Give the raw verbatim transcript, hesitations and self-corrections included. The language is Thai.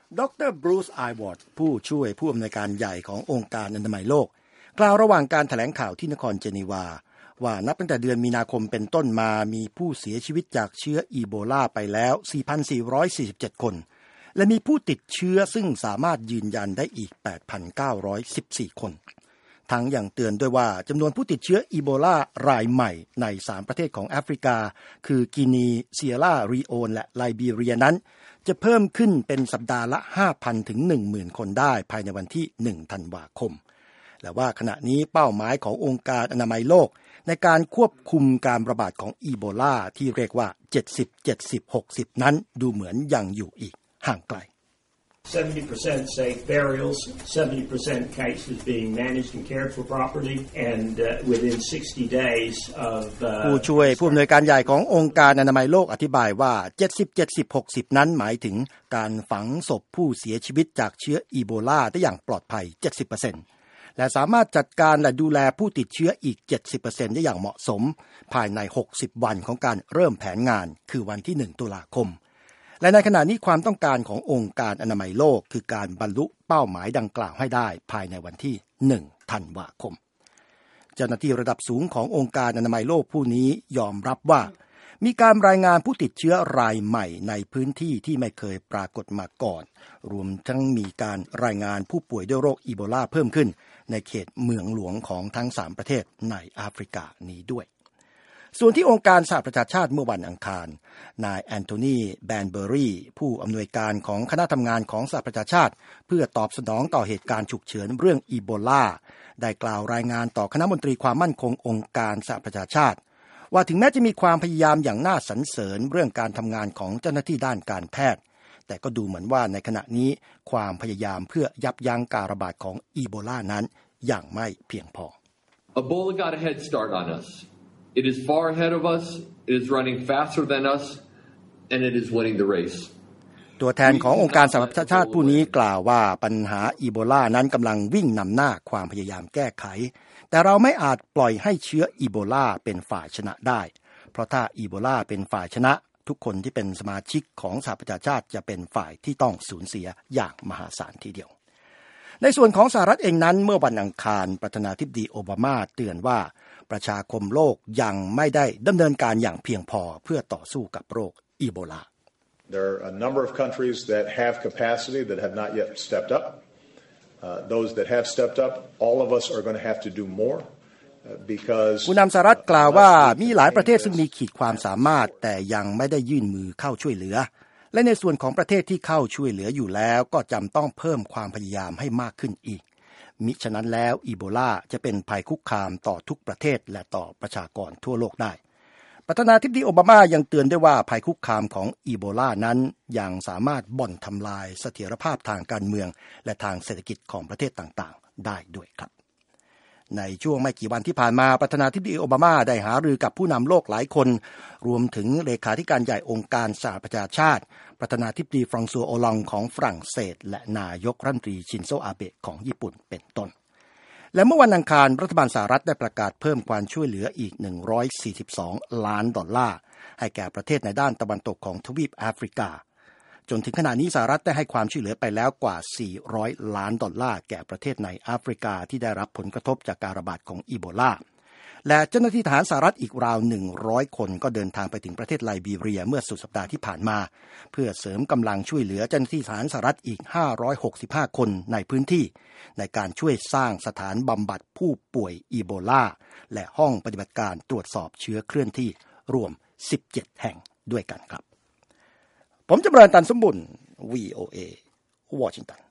ดร.บรูซ ไอวอร์ดผู้ช่วยผู้อำนวยการใหญ่ขององค์การอนามัยโลกกล่าวระหว่างการแถลงข่าวที่นครเจนีวาว่านับตั้งแต่เดือนมีนาคมเป็นต้นมามีผู้เสียชีวิตจากเชื้ออีโบลาไปแล้ว สี่พันสี่ร้อยสี่สิบเจ็ด คนและมีผู้ติดเชื้อซึ่งสามารถยืนยันได้อีก แปดพันเก้าร้อยสิบสี่ คนทั้งยังเตือนด้วยว่าจำนวนผู้ติดเชื้ออีโบลารายใหม่ในสามประเทศของแอฟริกาคือกินีเซียร่าลีโอนและไลบีเรียนั้นจะเพิ่มขึ้นเป็นสัปดาห์ละ ห้าพัน ถึง หนึ่งหมื่น คนได้ภายในวันที่หนึ่งธันวาคมและว่าขณะนี้เป้าหมายขององค์การอนามัยโลกในการควบคุมการระบาดของอีโบลาที่เรียกว่าเจ็ดสิบ เจ็ดสิบ หกสิบนั้นดูเหมือนยังอยู่อีกห่างไกล seventy percent safe burials, seventy percent cases being managed and cared for properly, and uh, within sixty days of ผู้ช่วยผู้อำนวยการใหญ่ขององค์การอนามัยโลกอธิบายว่าเจ็ดสิบ เจ็ดสิบ หกสิบนั้นหมายถึงการฝังศพผู้เสียชีวิตจากเชื้ออีโบลาได้อย่างปลอดภัย เจ็ดสิบเปอร์เซ็นต์ และสามารถจัดการและดูแลผู้ติดเชื้ออีก เจ็ดสิบเปอร์เซ็นต์ ได้อย่างเหมาะสมภายในหกสิบวันของการเริ่มแผนงานคือวันที่หนึ่งตุลาคมและในขณะนี้ความต้องการขององค์การอนามัยโลกคือการบรรลุเป้าหมายดังกล่าวให้ได้ภายในวันที่หนึ่งธันวาคมเจ้าหน้าที่ระดับสูงขององค์การอนามัยโลกผู้นี้ยอมรับว่ามีการรายงานผู้ติดเชื้อรายใหม่ในพื้นที่ที่ไม่เคยปรากฏมาก่อนรวมทั้งมีการรายงานผู้ป่วยด้วยโรคอีโบลาเพิ่มขึ้นในเขตเมืองหลวงของทั้งสามประเทศในแอฟริกานี้ด้วยส่วนที่องค์การสหประชาชาติเมื่อวันอังคารนายแอนโทนีแบนเบอรี่ผู้อำนวยการของคณะทำงานของสหประชาชาติเพื่อตอบสนองต่อเหตุการณ์ฉุกเฉินเรื่องอีโบลาได้กล่าวรายงานต่อคณะมนตรีความมั่นคงองค์การสหประชาชาติว่าถึงแม้จะมีความพยายามอย่างน่าสรรเสริญเรื่องการทำงานของเจ้าหน้าที่ด้านการแพทย์แต่ก็ดูเหมือนว่าในขณะนี้ความพยายามเพื่อยับยั้งการระบาดของอีโบลานั้นยังไม่เพียงพอ Ebola got a head start on us.It is far ahead of us, it is running faster than us, and it is winning the race. ตัวแทนขององค์การสหประชาชาติผู้นี้กล่าวว่าปัญหาอีโบลานั้นกำลังวิ่งนำหน้าความพยายามแก้ไขแต่เราไม่อาจปล่อยให้เชื้ออีโบลาเป็นฝ่ายชนะได้เพราะถ้าอีโบลาเป็นฝ่ายชนะทุกคนที่เป็นสมาชิกของสหประชาชาติจะเป็นฝ่ายที่ต้องสูญเสียอย่างมหาศาลทีเดียวในส่วนของสหรัฐเองนั้นเมื่อวันอังคารประธานาธิบดีโอบามาเตือนว่าประชาคมโลกยังไม่ได้ดำเนินการอย่างเพียงพอเพื่อต่อสู้กับโรคอีโบลา There are a number of countries that have capacity that have not yet stepped up. Uh, those that have stepped up, all of us are going to have to do more because ผู้นำสหรัฐกล่าวว่ามีหลายประเทศซึ่งมีขีดความสามารถแต่ยังไม่ได้ยื่นมือเข้าช่วยเหลือและในส่วนของประเทศที่เข้าช่วยเหลืออยู่แล้วก็จำต้องเพิ่มความพยายามให้มากขึ้นอีกมิฉะนั้นแล้วอีโบลาจะเป็นภัยคุกคามต่อทุกประเทศและต่อประชากรทั่วโลกได้ประธานาธิบดีโอบามายังเตือนด้วยว่าภัยคุกคามของอีโบลานั้นยังสามารถบ่อนทำลายเสถียรภาพทางการเมืองและทางเศรษฐกิจของประเทศต่างๆได้ด้วยครับในช่วงไม่กี่วันที่ผ่านมาประธานาธิบดีโอบามาได้หารือกับผู้นำโลกหลายคนรวมถึงเลขาธิการใหญ่องค์การสหประชาชาติประธานาธิบดีฟรองซัวโอลองของฝรั่งเศสและนายกรัฐมนตรีชินโซอาเบะของญี่ปุ่นเป็นต้นและเมื่อวันอังคารรัฐบาลสหรัฐได้ประกาศเพิ่มความช่วยเหลืออีกหนึ่งร้อยสี่สิบสองล้านดอลลาร์ให้แก่ประเทศในด้านตะวันตกของทวีปแอฟริกาจนถึงขณะนี้สหรัฐได้ให้ความช่วยเหลือไปแล้วกว่าสี่ร้อยล้านดอลลาร์แก่ประเทศในแอฟริกาที่ได้รับผลกระทบจากการระบาดของอีโบลาและเจ้าหน้าที่ทหารสหรัฐอีกราวหนึ่งร้อยคนก็เดินทางไปถึงประเทศไลบีเรียเมื่อสุดสัปดาห์ที่ผ่านมาเพื่อเสริมกำลังช่วยเหลือเจ้าหน้าที่ทหารสหรัฐอีกห้าร้อยหกสิบห้าคนในพื้นที่ในการช่วยสร้างสถานบำบัดผู้ป่วยอีโบลาและห้องปฏิบัติการตรวจสอบเชื้อเคลื่อนที่รวมสิบเจ็ดแห่งด้วยกันครับผมจำเริญตันสมบุญ วี โอ เอ วอชิงตัน